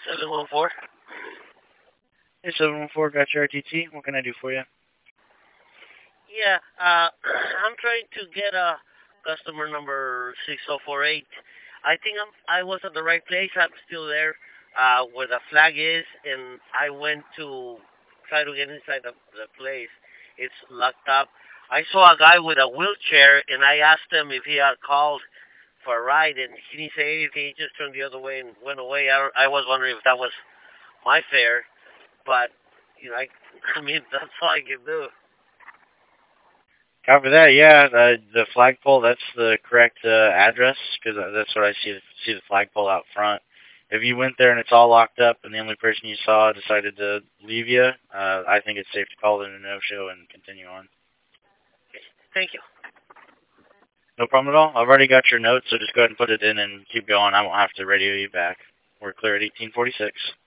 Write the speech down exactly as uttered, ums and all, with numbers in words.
seven one four. Hey, seven one four, got your R T T. What can I do for you? Yeah, uh, I'm trying to get a customer number six zero four eight. I think I'm, I was at the right place. I'm still there uh, where the flag is, and I went to try to get inside the, the place. It's locked up. I saw a guy with a wheelchair, and I asked him if he had called for a ride, and he didn't say anything. He just turned the other way and went away. I, I was wondering if that was my fare, but you know, I, I mean, that's all I can do. Copy that. Yeah, uh, the flagpole. That's the correct uh, address because that's what I see. See the flagpole out front. If you went there and it's all locked up, and the only person you saw decided to leave you, uh, I think it's safe to call it a no-show and continue on. Okay, thank you. No problem at all. I've already got your notes, so just go ahead and put it in and keep going. I won't have to radio you back. We're clear at eighteen forty-six.